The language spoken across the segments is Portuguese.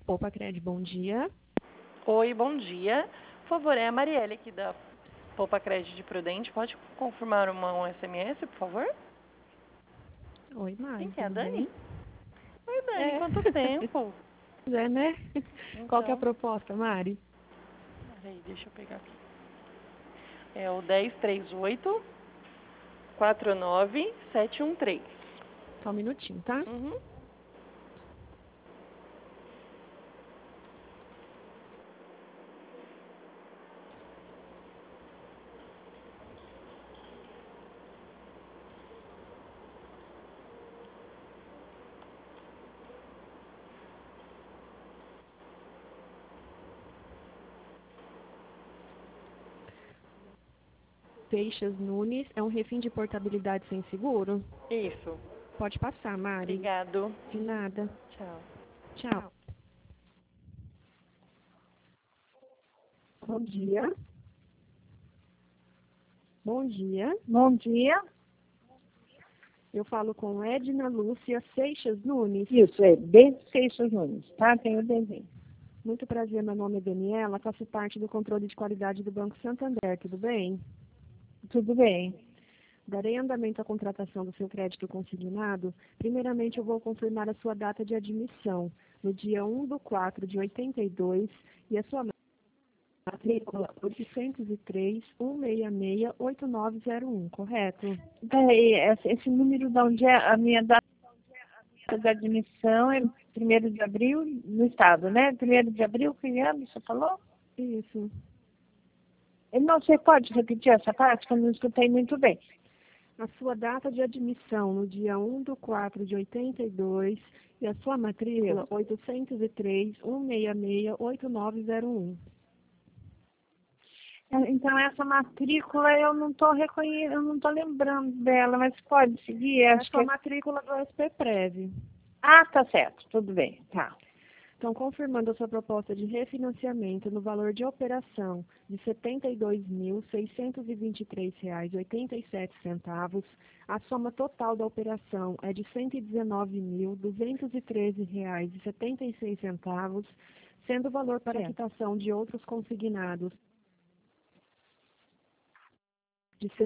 Opa, Cred, bom dia. Oi, bom dia. Por favor, é a Marielle aqui da Poupa Crédito de Prudente. Pode confirmar um SMS, por favor? Oi, Quem Mari, que é, a tudo Dani? bem? Oi, Dani, É, quanto tempo? é, né? Qual que é a Então, proposta, Mari? peraí, deixa eu pegar aqui. É o 1038 49713. Só um minutinho, tá? Uhum. Seixas Nunes é um refém de portabilidade sem seguro? Isso. Pode passar, Mari. Obrigado. De nada. Tchau. Tchau. Bom dia. Bom dia. Bom dia. Eu falo com Edna Lúcia Seixas Nunes. Isso, é B. Seixas Nunes, tá? Tem o desenho. Muito prazer, meu nome é Daniela, faço parte do controle de qualidade do Banco Santander, tudo bem? Tudo bem. Darei andamento à contratação do seu crédito consignado. Primeiramente, eu vou confirmar a sua data de admissão, no dia 1/4/82, e a sua matrícula 803-166-8901, correto? Peraí, esse número de onde é a minha data de admissão é 1º de abril no estado, né? 1º de abril, que ano você falou? Isso. Não, você pode repetir essa parte, que eu não escutei muito bem. A sua data de admissão, no dia 1/4/82, e a sua matrícula 803-166-8901. Então, essa matrícula eu não estou eu não estou lembrando dela, mas pode seguir? É a Acho sua que... matrícula do SPPrev. Ah, tá certo, tudo bem, tá. Então, confirmando a sua proposta de refinanciamento no valor de operação de R$ 72.623,87, a soma total da operação é de R$ 119.213,76, sendo o valor para quitação de outros consignados de R$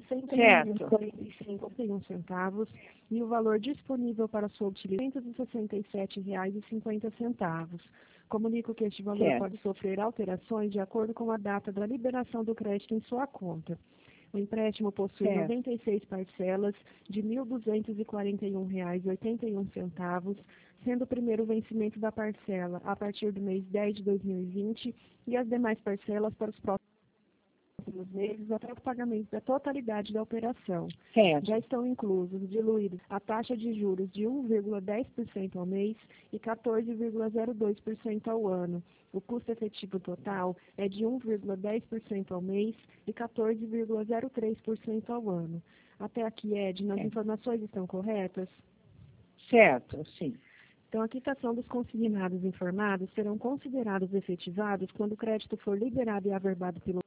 60.045,41 e o valor disponível para sua utilização R$ 167,50. Comunico que este valor pode sofrer alterações de acordo com a data da liberação do crédito em sua conta. O empréstimo possui 96 parcelas de R$ 1.241,81, sendo o primeiro vencimento da parcela a partir do mês 10 de 2020 e as demais parcelas para os próximos meses até o pagamento da totalidade da operação. Já estão inclusos, diluídos, a taxa de juros de 1,10% ao mês e 14,02% ao ano. O custo efetivo total é de 1,10% ao mês e 14,03% ao ano. Até aqui, Edna, as informações estão corretas? Certo, sim. Então, a quitação dos consignados informados serão considerados efetivados quando o crédito for liberado e averbado pelo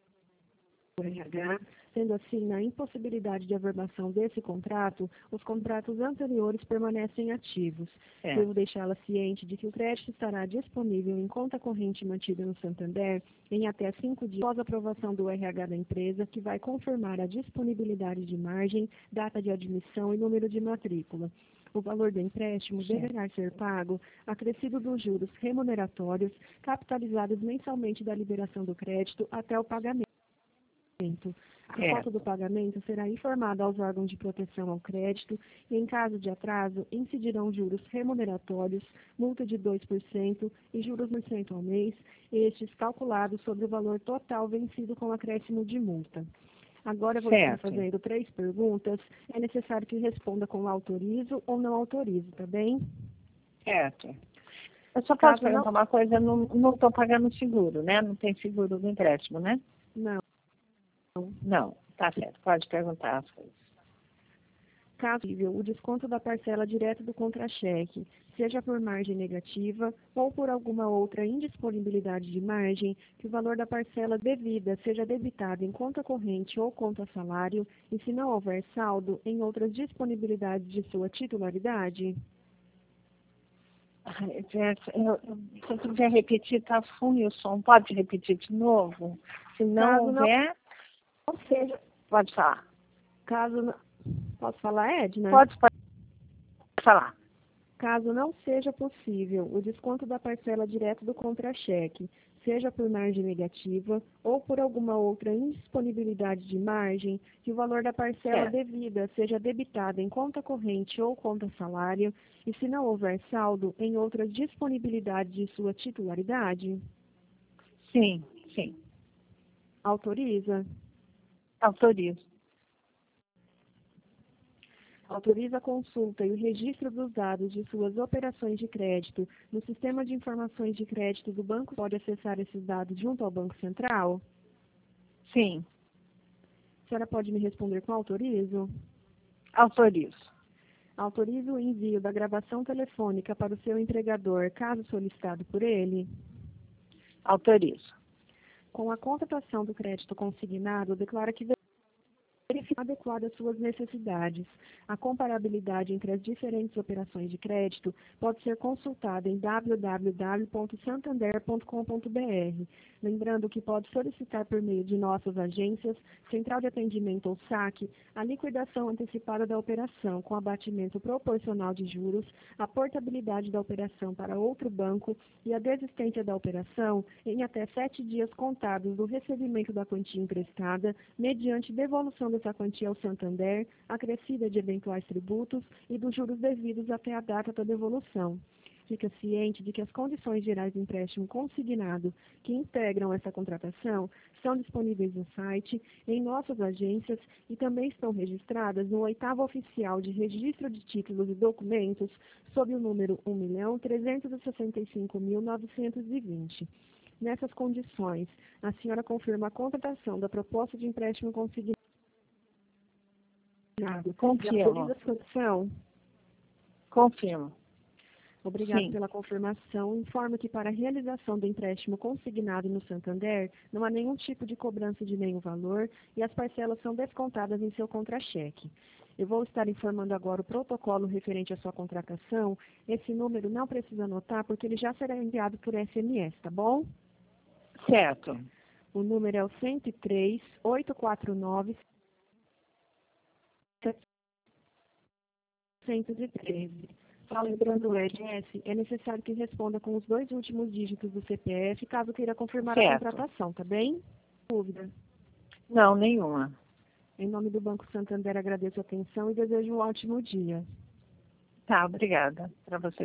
RH, sendo assim, na impossibilidade de averbação desse contrato, os contratos anteriores permanecem ativos. Devo deixá-la ciente de que o crédito estará disponível em conta corrente mantida no Santander em até 5 dias após a aprovação do RH da empresa, que vai confirmar a disponibilidade de margem, data de admissão e número de matrícula. O valor do empréstimo deverá ser pago acrescido dos juros remuneratórios capitalizados mensalmente da liberação do crédito até o pagamento. A falta do pagamento será informada aos órgãos de proteção ao crédito e, em caso de atraso, incidirão juros remuneratórios, multa de 2% e juros de 1% ao mês, estes calculados sobre o valor total vencido com acréscimo de multa. Agora eu vou estar fazendo 3 perguntas. É necessário que responda com autorizo ou não autorizo, tá bem? Certo. Eu só posso perguntar uma coisa, não estou pagando seguro, né? Não tem seguro do empréstimo, né? Não. Não, tá certo, pode perguntar as coisas. Caso possível, o desconto da parcela direto do contra-cheque, seja por margem negativa ou por alguma outra indisponibilidade de margem, que o valor da parcela devida seja debitado em conta corrente ou conta salário e, se não houver saldo, em outras disponibilidades de sua titularidade? Se eu quiser repetir, está ruim o som. Pode repetir de novo? Se não houver, Não seja, pode falar. caso não, posso falar, Edna? Pode falar. Caso não seja possível o desconto da parcela direto do contra-cheque, seja por margem negativa ou por alguma outra indisponibilidade de margem, que o valor da parcela devida seja debitado em conta corrente ou conta salário, e se não houver saldo, em outra disponibilidade de sua titularidade? Sim. Autoriza? Autorizo. Autoriza a consulta e o registro dos dados de suas operações de crédito no Sistema de Informações de Crédito do banco. Pode acessar esses dados junto ao Banco Central? Sim. A senhora pode me responder com autorizo? Autorizo. Autorizo o envio da gravação telefônica para o seu empregador, caso solicitado por ele? Autorizo. Com a contratação do crédito consignado, declara que verificar adequada às suas necessidades. A comparabilidade entre as diferentes operações de crédito pode ser consultada em www.santander.com.br. Lembrando que pode solicitar por meio de nossas agências, Central de Atendimento ou SAC, a liquidação antecipada da operação com abatimento proporcional de juros, a portabilidade da operação para outro banco e a desistência da operação em até 7 dias contados do recebimento da quantia emprestada, mediante devolução dessa quantia ao Santander, acrescida de eventuais tributos e dos juros devidos até a data da devolução. Fica ciente de que as condições gerais do empréstimo consignado que integram essa contratação são disponíveis no site, em nossas agências e também estão registradas no 8º Oficial de Registro de Títulos e Documentos, sob o número 1.365.920. Nessas condições, a senhora confirma a contratação da proposta de empréstimo consignado. Confirmo. Confirmo. Obrigada Sim. pela confirmação. Informo que para a realização do empréstimo consignado no Santander, não há nenhum tipo de cobrança de nenhum valor e as parcelas são descontadas em seu contra-cheque. Eu vou estar informando agora o protocolo referente à sua contratação. Esse número não precisa anotar, porque ele já será enviado por SMS, tá bom? Certo. O número é o 103 849 713. Só lembrando o EDS, é necessário que responda com os 2 últimos dígitos do CPF, caso queira confirmar a contratação, tá bem? Dúvida? Não, nenhuma. Em nome do Banco Santander, agradeço a atenção e desejo um ótimo dia. Tá, obrigada. Para você.